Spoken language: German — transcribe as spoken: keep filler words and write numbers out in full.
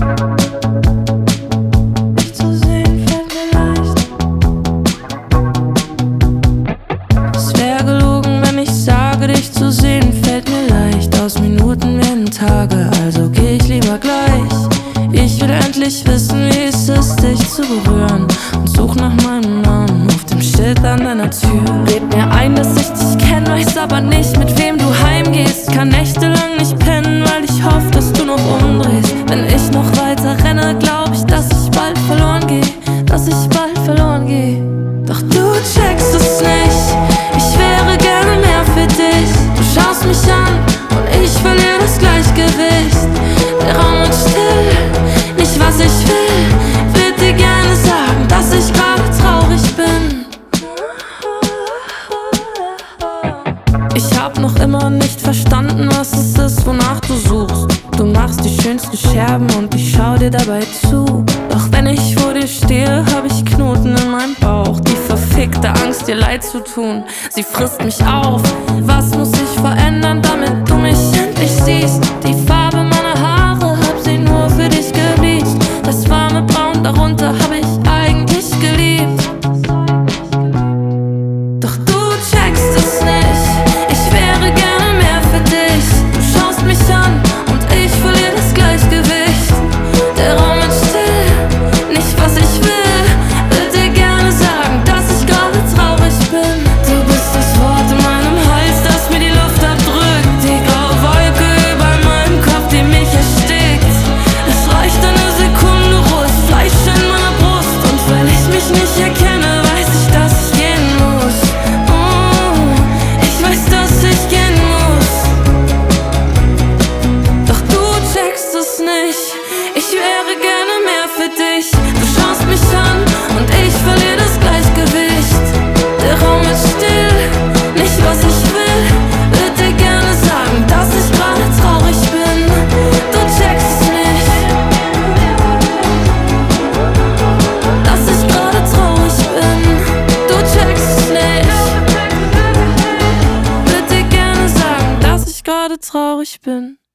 Dich zu sehen fällt mir leicht. Es wäre gelogen, wenn ich sage, dich zu sehen fällt mir leicht. Aus Minuten werden Tage, also geh ich lieber gleich. Ich will endlich wissen, wie es ist, dich zu berühren, und such nach meinem Namen auf dem Schild an deiner Tür. Red mir ein, dass ich dich kenn, weiß aber nicht, mit wem du heimgehst. Kann nächtelang nicht pennen, weil ich hoffe, dass du noch umdrehst. Wenn ich noch weiter renne, glaub ich, dass ich bald verloren geh, dass ich bald verloren geh. Doch du checkst es nicht, ich wäre gerne mehr für dich. Du schaust mich an und ich verliere das Gleichgewicht. Der Raum wird still, nicht was ich will. Würd dir gerne sagen, dass ich gerade traurig bin. Ich hab noch immer nicht verstanden, was es ist, wonach du suchst. Du machst die schönsten Scherben und ich schau dir dabei zu. Doch wenn ich vor dir stehe, hab ich Knoten in meinem Bauch. Die verfickte Angst, dir leid zu tun, sie frisst mich auf. Was muss ich verändern, damit du mich endlich siehst? Die Farbe meiner Haare, hab sie nur für dich gebleicht. Das warme Braun darunter hab ich eigentlich geliebt. Doch du checkst es nicht, ich wäre gerne mehr für dich. Du schaust mich an und ich verliere das Gleichgewicht. Der Raum wird still, nicht was ich will. Will dir gerne sagen, dass ich gerade traurig bin. Du bist das Wort in meinem Hals, das mir die Luft abdrückt. Die graue Wolke über meinem Kopf, die mich erstickt. Es reicht eine Sekunde Ruhe, ist Fleisch in meiner Brust. Und wenn ich mich nicht erkenne, weiß ich, dass ich gehen muss. Oh, ich weiß, dass ich gehen muss. Doch du checkst es nicht, ich wäre gerne mehr für dich. Du schaust mich an und ich verliere das Gleichgewicht. Der Raum ist still, nicht was ich will. Würd dir gerne sagen, dass ich gerade traurig bin. Du checkst es nicht, dass ich gerade traurig bin. Du checkst es nicht. Würd dir gerne sagen, dass ich gerade traurig bin.